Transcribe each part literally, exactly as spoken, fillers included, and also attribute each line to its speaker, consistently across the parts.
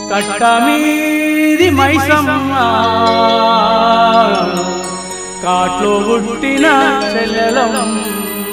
Speaker 1: కట్టమీది మైసమ్మ కాట్లో పుట్టిన చెల్లెలమ్మ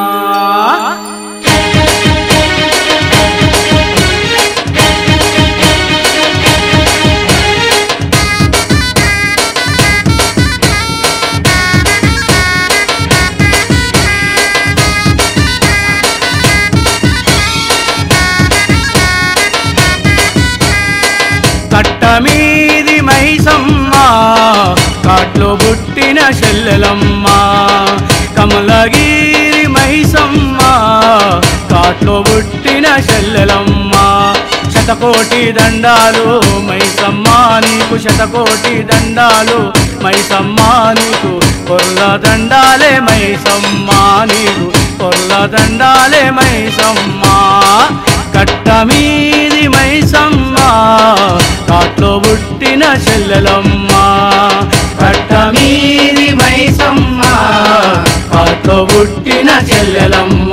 Speaker 1: కట్టమీది మైసమ్మ కాట్లో పుట్టిన చెల్లెలమ్మ కమలగిరి మైసమ్మ కాట్లో పుట్టిన చెల్లెలమ్మ శతకోటి దండాలు మైసమ్మ నీకు శతకోటి దండాలు మైసమ్మ నీకు కొల్ల దండాలే మైసమ్మ నీకు కొల్ల దండాలే మైసమ్మ కట్టమీది మైసమ్మ కాట్లో పుట్టిన చెల్లెలమ్మ కట్టమీది మైసమ్మ కాట్లో పుట్టిన చెల్లెలమ్మ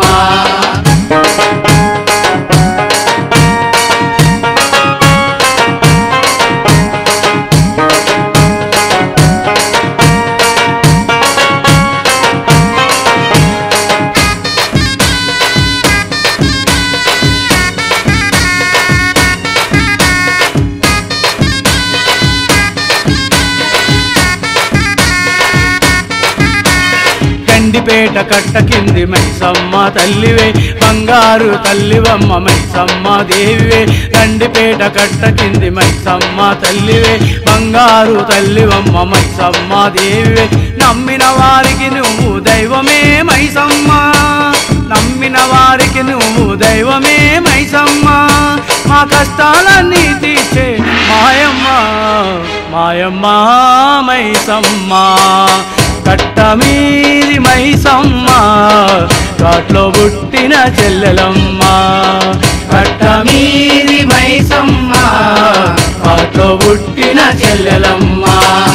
Speaker 1: గండిపేట కట్ట కింది మైసమ్మ తల్లివే బంగారు తల్లివమ్మ మైసమ్మ దేవివే గండిపేట కట్ట కింది మైసమ్మ తల్లివే బంగారు తల్లివమ్మ మైసమ్మ దేవివే నమ్మిన వారికి నువ్వు దైవమే మైసమ్మ నమ్మిన వారికి నువ్వు దైవమే మైసమ్మ మా కష్టాలన్నీ తీర్చే మాయమ్మ మాయమ్మ మైసమ్మ కట్టమీది మైసమ్మ కాట్లో పుట్టిన చెల్లెలమ్మ కట్టమీది మైసమ్మ కాట్లో పుట్టిన చెల్లెలమ్మ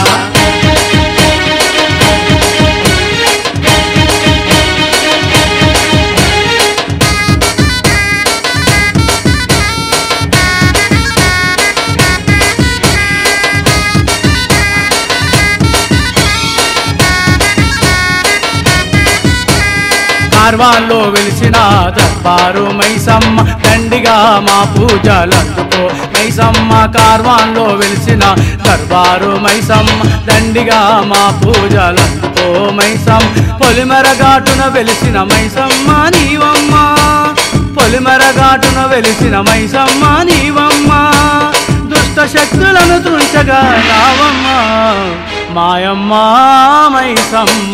Speaker 1: కార్వాన్లో వెలిసిన దర్బారు మైసమ్మ దండిగా మా పూజలందుకో మైసమ్మ కార్వాన్లో వెలిసిన దర్బారు మైసమ్మ దండిగా మా పూజలందుకో మైసమ్మ పొలిమరగాటున వెలిసిన మైసమ్మ నీవమ్మ పొలిమరగాటున వెలిసిన మైసమ్మ నీవమ్మ దుష్ట శక్తులను తుంచగా రావమ్మ మాయమ్మ మైసమ్మ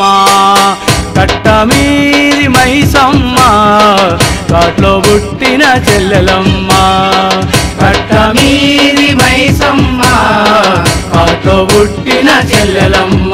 Speaker 1: కట్టమీది మైసమ్మ కాట్లో పుట్టిన చెల్లెలమ్మ కట్టమీది మైసమ్మ కాట్లో పుట్టిన చెల్లెలమ్మ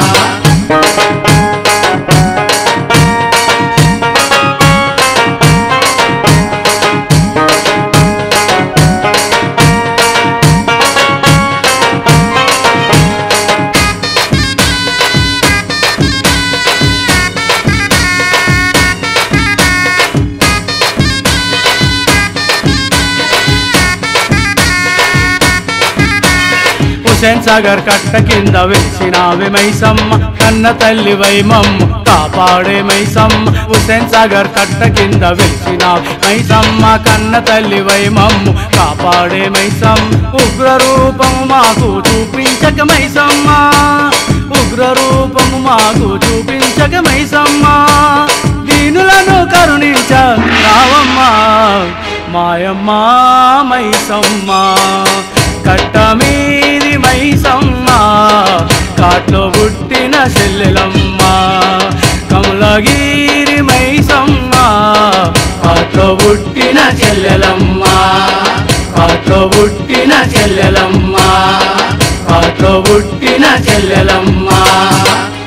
Speaker 1: హుసేన్ సాగర్ కట్ట కింద వెలిసినావే మైసమ్మ కన్న తల్లి వైమమ్మ కాపాడే మైసమ్మ హుసేన్ సాగర్ కట్ట కింద వెలిసినావే మైసమ్మ కన్న తల్లి వైమమ్మ కాపాడే మైసమ్మ ఉగ్ర రూపము మాకు చూపించక మైసమ్మ ఉగ్ర రూపము మాకు చూపించక మైసమ్మ దీనులను కరుణించ రావమ్మ మాయమ్మ మైసమ్మ కట్టమీది మైసమ్మ కాట్లో పుట్టిన చెల్లెలమ్మ కమలగిరి మైసమ్మ కాట్లో పుట్టిన చెల్లెలమ్మ కాట్లో పుట్టిన చెల్లెలమ్మ కాట్లో పుట్టిన చెల్లెలమ్మ